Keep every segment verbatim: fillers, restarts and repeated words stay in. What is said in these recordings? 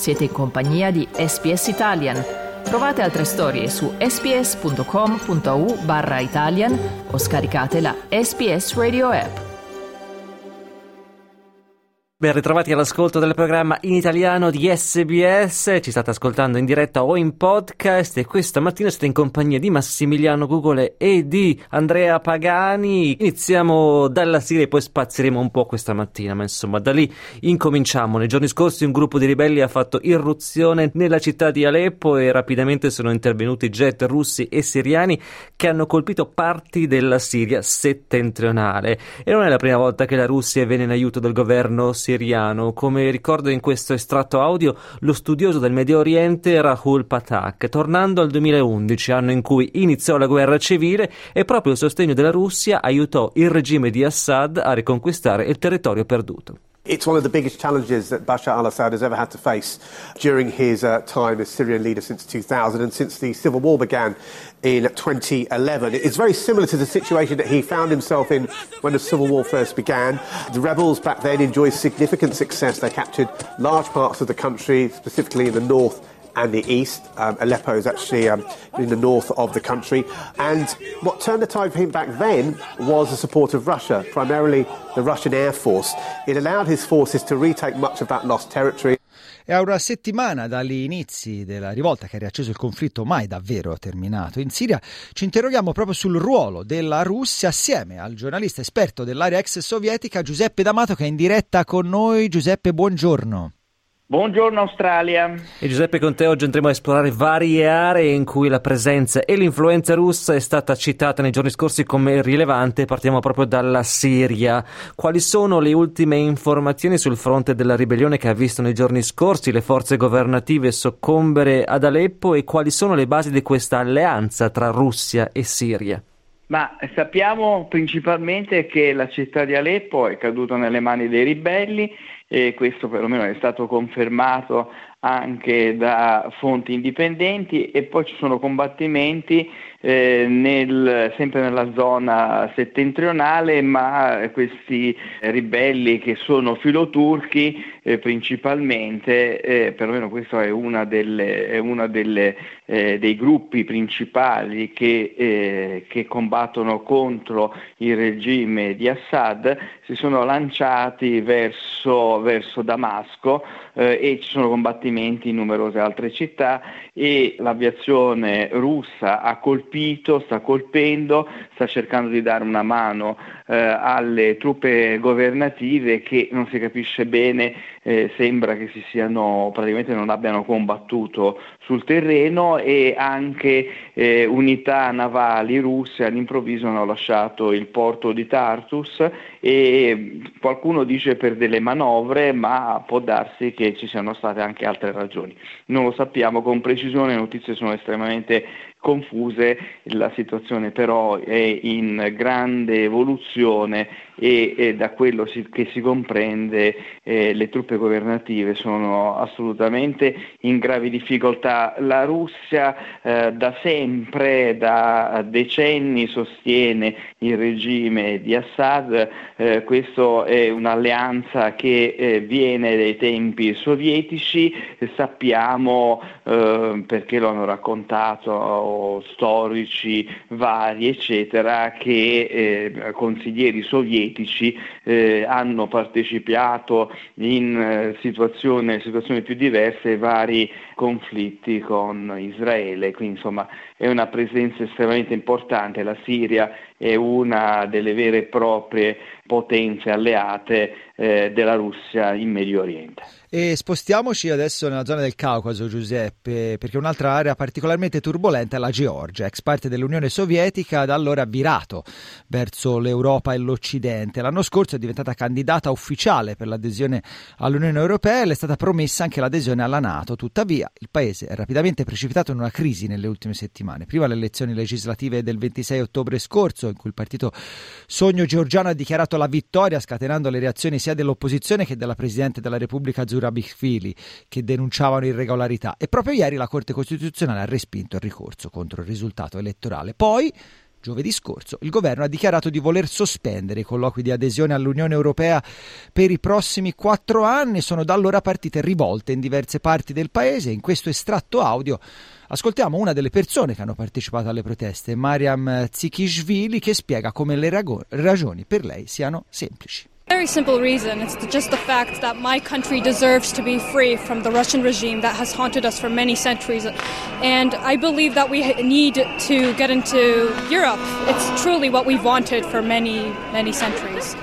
Siete in compagnia di S B S Italian. Trovate altre storie su sbs.com.au barra Italian o scaricate la S B S Radio app. Ben ritrovati all'ascolto del programma in italiano di S B S, ci state ascoltando in diretta o in podcast e questa mattina siete in compagnia di Massimiliano Gugole e di Andrea Pagani. Iniziamo dalla Siria e poi spazieremo un po' questa mattina, ma insomma da lì incominciamo. Nei giorni scorsi un gruppo di ribelli ha fatto irruzione nella città di Aleppo e rapidamente sono intervenuti jet russi e siriani che hanno colpito parti della Siria settentrionale. E non è la prima volta che la Russia viene in aiuto del governo siriano. Siriano, come ricorda in questo estratto audio lo studioso del Medio Oriente Rahul Pathak, tornando al duemilaundici, anno in cui iniziò la guerra civile e proprio il sostegno della Russia aiutò il regime di Assad a riconquistare il territorio perduto. It's one of the biggest challenges that Bashar al-Assad has ever had to face during his uh, time as Syrian leader since two thousand and since the civil war began in twenty eleven. It's very similar to the situation that he found himself in when the civil war first began. The rebels back then enjoyed significant success. They captured large parts of the country, specifically in the north and the east. Um, Aleppo is actually um, in the north of the country. And what turned the tide for him back then was the support of Russia, primarily the Russian Air Force. It allowed his forces to retake much of that lost territory. È a una settimana dagli inizi della rivolta che ha riacceso il conflitto mai davvero terminato in Siria, ci interroghiamo proprio sul ruolo della Russia assieme al giornalista esperto dell'area ex sovietica Giuseppe D'Amato, che è in diretta con noi. Giuseppe, buongiorno. Buongiorno Australia. E Giuseppe, con te oggi andremo a esplorare varie aree in cui la presenza e l'influenza russa è stata citata nei giorni scorsi come rilevante. Partiamo proprio dalla Siria. Quali sono le ultime informazioni sul fronte della ribellione che ha visto nei giorni scorsi le forze governative soccombere ad Aleppo e quali sono le basi di questa alleanza tra Russia e Siria? Ma sappiamo principalmente che la città di Aleppo è caduta nelle mani dei ribelli e questo perlomeno è stato confermato anche da fonti indipendenti, e poi ci sono combattimenti eh, nel, sempre nella zona settentrionale, ma questi ribelli che sono filoturchi eh, principalmente, eh, perlomeno questo è una delle, è una delle eh, dei gruppi principali che, eh, che combattono contro il regime di Assad, si sono lanciati verso, verso Damasco eh, e ci sono combattimenti in numerose altre città, e l'aviazione russa ha colpito, sta colpendo, sta cercando di dare una mano eh, alle truppe governative che non si capisce bene, eh, sembra che si siano praticamente non abbiano combattuto sul terreno, e anche eh, unità navali russe all'improvviso hanno lasciato il porto di Tartus, e qualcuno dice per delle manovre, ma può darsi che ci siano state anche altre ragioni. Non lo sappiamo con precisione, le notizie sono estremamente confuse, la situazione però è in grande evoluzione e, e da quello si, che si comprende eh, le truppe governative sono assolutamente in gravi difficoltà. La Russia eh, da sempre, da decenni sostiene il regime di Assad, eh, questo è un'alleanza che eh, viene dai tempi sovietici, eh, sappiamo eh, perché lo hanno raccontato storici vari eccetera, che eh, consiglieri sovietici eh, hanno partecipato in eh, situazioni, situazioni più diverse ai vari conflitti con Israele, quindi insomma è una presenza estremamente importante. La Siria è una delle vere e proprie potenze alleate eh, della Russia in Medio Oriente. E spostiamoci adesso nella zona del Caucaso, Giuseppe, perché un'altra area particolarmente turbolenta è la Georgia, ex parte dell'Unione Sovietica, da allora virato verso l'Europa e l'Occidente. L'anno scorso è diventata candidata ufficiale per l'adesione all'Unione Europea e le è stata promessa anche l'adesione alla NATO. Tuttavia, il paese è rapidamente precipitato in una crisi nelle ultime settimane. Prima le elezioni legislative del ventisei ottobre scorso, in cui il partito Sogno Georgiano ha dichiarato la vittoria, scatenando le reazioni sia dell'opposizione che della Presidente della Repubblica Zurabichvili, che denunciavano irregolarità, e proprio ieri la Corte Costituzionale ha respinto il ricorso contro il risultato elettorale. Poi Giovedì scorso il governo ha dichiarato di voler sospendere i colloqui di adesione all'Unione Europea per i prossimi quattro anni. Sono da allora partite rivolte in diverse parti del paese. In questo estratto audio ascoltiamo una delle persone che hanno partecipato alle proteste, Mariam Tsikishvili, che spiega come le rago- ragioni per lei siano semplici. Very simple reason. It's just the fact that my country deserves to be free from the Russian regime that has haunted us for many centuries. And I believe that we need to get into Europe. It's truly what we've wanted for many, many centuries.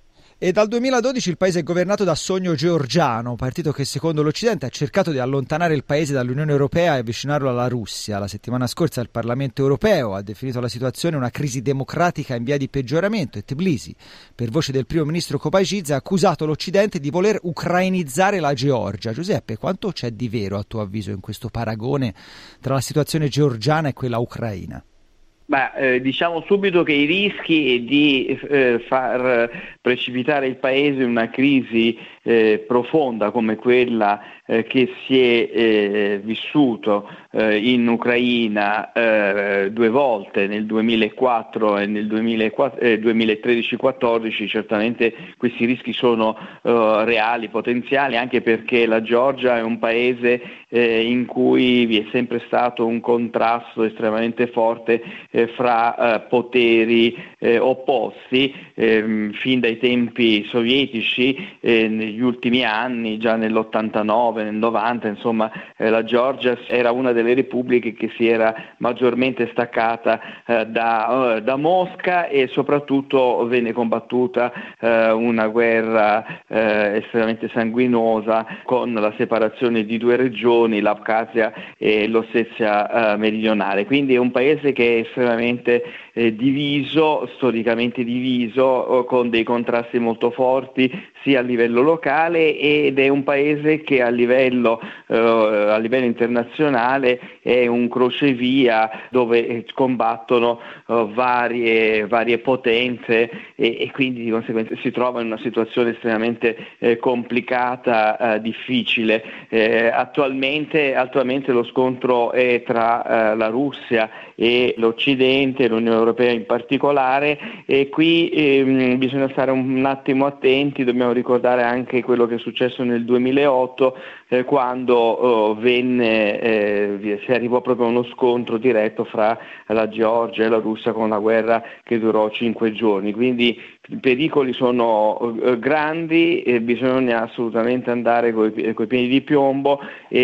E dal duemiladodici il paese è governato da Sogno Georgiano, partito che secondo l'Occidente ha cercato di allontanare il paese dall'Unione Europea e avvicinarlo alla Russia. La settimana scorsa il Parlamento europeo ha definito la situazione una crisi democratica in via di peggioramento e Tbilisi, per voce del primo ministro Kobajidze, ha accusato l'Occidente di voler ucrainizzare la Georgia. Giuseppe, quanto c'è di vero a tuo avviso in questo paragone tra la situazione georgiana e quella ucraina? Beh, eh, diciamo subito che i rischi di eh, far precipitare il paese in una crisi eh, profonda come quella eh, che si è eh, vissuto eh, in Ucraina eh, due volte, nel duemilaquattro e nel duemilatredici quattordici, certamente questi rischi sono eh, reali, potenziali, anche perché la Georgia è un paese eh, in cui vi è sempre stato un contrasto estremamente forte eh, fra eh, poteri eh, opposti eh, fin dai tempi sovietici, eh, negli ultimi anni, già nell'ottantanove, nel novanta, insomma eh, la Georgia era una delle repubbliche che si era maggiormente staccata eh, da, uh, da Mosca e soprattutto venne combattuta eh, una guerra eh, estremamente sanguinosa con la separazione di due regioni, l'Abkhazia e l'Ossetia eh, meridionale. Quindi è un paese che è estremamente eh, diviso, storicamente diviso, con dei contrasti molto forti sia a livello locale, ed è un paese che a livello, eh, a livello internazionale è un crocevia dove combattono eh, varie, varie potenze e, e quindi di conseguenza si trova in una situazione estremamente eh, complicata, eh, difficile. Eh, attualmente, attualmente lo scontro è tra eh, la Russia e l'Occidente, l'Unione Europea in particolare, e qui ehm, bisogna stare un attimo attenti. Dobbiamo ricordare anche quello che è successo nel duemilaotto, eh, quando oh, venne, eh, si arrivò proprio a uno scontro diretto fra la Georgia e la Russia, con una guerra che durò cinque giorni. Quindi i pericoli sono eh, grandi e bisogna assolutamente andare coi, coi piedi di piombo,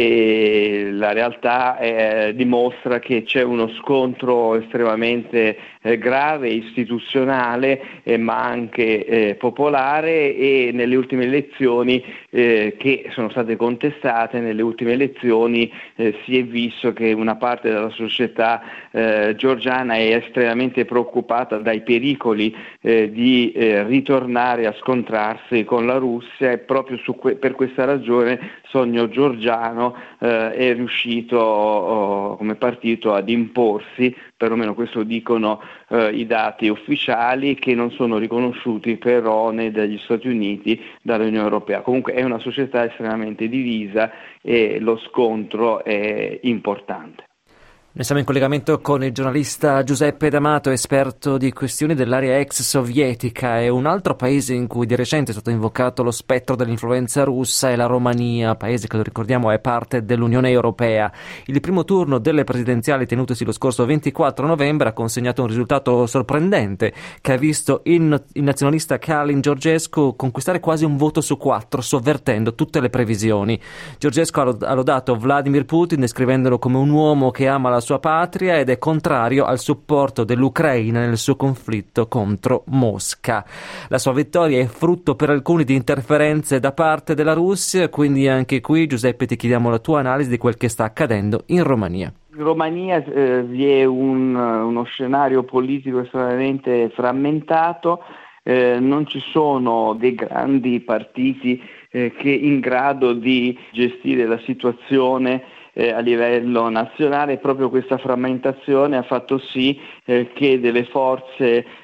e la realtà eh, dimostra che c'è uno scontro estremamente eh, grave, istituzionale, eh, ma anche eh, popolare, e nelle ultime elezioni eh, che sono state contestate, nelle ultime elezioni eh, si è visto che una parte della società eh, georgiana è estremamente preoccupata dai pericoli eh, di eh, ritornare a scontrarsi con la Russia, e proprio su que- per questa ragione Sogno Georgiano eh, è riuscito oh, come partito ad imporsi, perlomeno questo dicono eh, i dati ufficiali, che non sono riconosciuti però né dagli Stati Uniti, dall'Unione Europea. Comunque è una società estremamente divisa e lo scontro è importante. Noi siamo in collegamento con il giornalista Giuseppe D'Amato, esperto di questioni dell'area ex sovietica, e un altro paese in cui di recente è stato invocato lo spettro dell'influenza russa è la Romania, paese che, lo ricordiamo, è parte dell'Unione Europea. Il primo turno delle presidenziali tenutosi lo scorso ventiquattro novembre ha consegnato un risultato sorprendente che ha visto il, il nazionalista Kalin Georgescu conquistare quasi un voto su quattro, sovvertendo tutte le previsioni. Georgescu ha lodato Vladimir Putin, descrivendolo come un uomo che ama la sua patria ed è contrario al supporto dell'Ucraina nel suo conflitto contro Mosca. La sua vittoria è frutto per alcuni di interferenze da parte della Russia, quindi anche qui, Giuseppe, ti chiediamo la tua analisi di quel che sta accadendo in Romania. In Romania eh, vi è un, uno scenario politico estremamente frammentato, eh, non ci sono dei grandi partiti eh, che in grado di gestire la situazione Eh, a livello nazionale. Proprio questa frammentazione ha fatto sì eh, che delle forze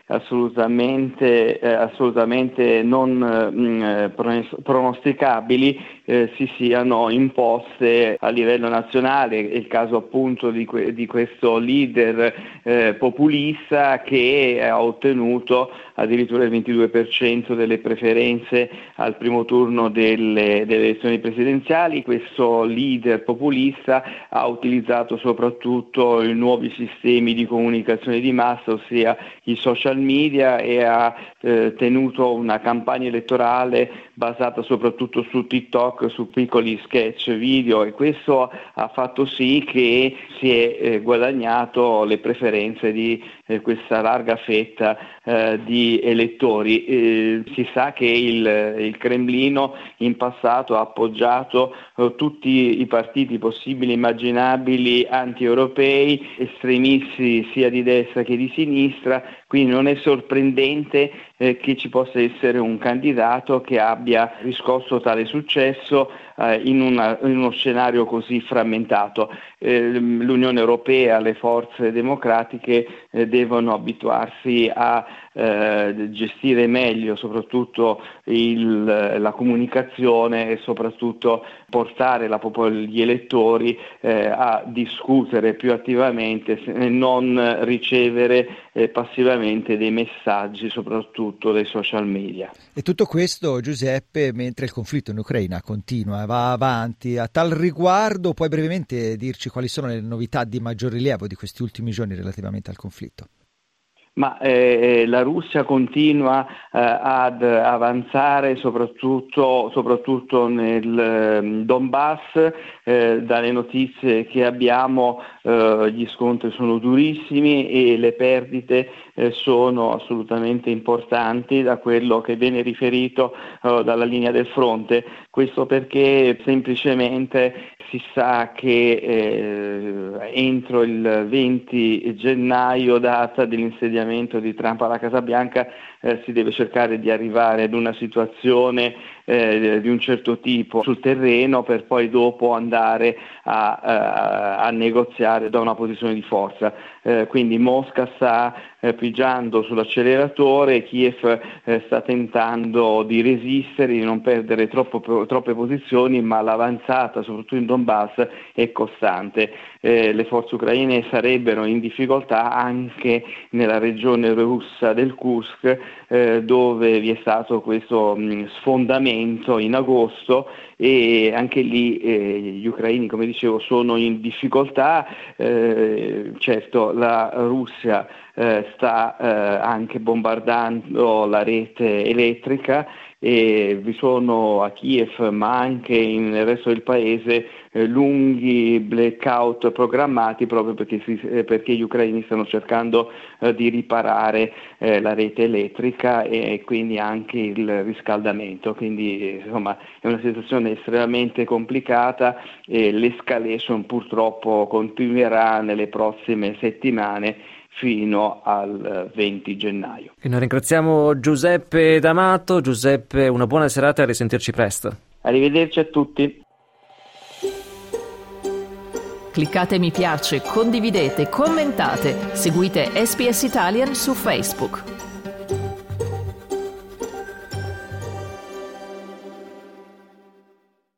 assolutamente, eh, assolutamente non eh, pronosticabili eh, si siano imposte a livello nazionale. È il caso appunto di, que- di questo leader eh, populista che ha ottenuto addirittura il ventidue per cento delle preferenze al primo turno delle, delle elezioni presidenziali. Questo leader populista ha utilizzato soprattutto i nuovi sistemi di comunicazione di massa, ossia i social media, e ha eh, tenuto una campagna elettorale basata soprattutto su TikTok, su piccoli sketch video, e questo ha fatto sì che si è eh, guadagnato le preferenze di eh, questa larga fetta eh, di elettori. Eh, si sa che il, il Cremlino in passato ha appoggiato eh, tutti i partiti possibili e immaginabili anti-europei, estremisti sia di destra che di sinistra, quindi non è sorprendente eh, che ci possa essere un candidato che abbia riscosso tale successo eh, in, una, in uno scenario così frammentato. Eh, L'Unione Europea, le forze democratiche eh, devono abituarsi a eh, gestire meglio soprattutto il, la comunicazione e soprattutto portare la popol- gli elettori eh, a discutere più attivamente e non ricevere eh, passivamente dei messaggi soprattutto dai social media. E tutto questo, Giuseppe, mentre il conflitto in Ucraina continua, va avanti. A tal riguardo puoi brevemente dirci quali sono le novità di maggior rilievo di questi ultimi giorni relativamente al conflitto? Ma eh, la Russia continua eh, ad avanzare soprattutto, soprattutto nel eh, Donbass. Eh, dalle notizie che abbiamo eh, gli scontri sono durissimi e le perdite eh, sono assolutamente importanti da quello che viene riferito eh, dalla linea del fronte. Questo perché semplicemente si sa che eh, entro il venti gennaio, data dell'insediamento di Trump alla Casa Bianca, eh, si deve cercare di arrivare ad una situazione eh, di un certo tipo sul terreno per poi dopo andare a, a, a negoziare da una posizione di forza. Eh, quindi Mosca sta eh, pigiando sull'acceleratore, Kiev eh, sta tentando di resistere, di non perdere troppo, troppe posizioni, ma l'avanzata, soprattutto in Donbass, è costante. Eh, le forze ucraine sarebbero in difficoltà anche nella regione russa del Kursk, eh, dove vi è stato questo mh, sfondamento in agosto, e anche lì eh, gli ucraini, come dicevo, sono in difficoltà. Eh, certo, la Russia eh, sta eh, anche bombardando la rete elettrica, e vi sono a Kiev ma anche nel resto del paese eh, lunghi blackout programmati proprio perché, si, eh, perché gli ucraini stanno cercando eh, di riparare eh, la rete elettrica e quindi anche il riscaldamento. Quindi insomma è una situazione estremamente complicata e l'escalation purtroppo continuerà nelle prossime settimane fino al venti gennaio. E noi ringraziamo Giuseppe D'Amato. Giuseppe, una buona serata e a risentirci presto. Arrivederci a tutti. Cliccate mi piace, condividete, commentate, seguite S B S Italian su Facebook.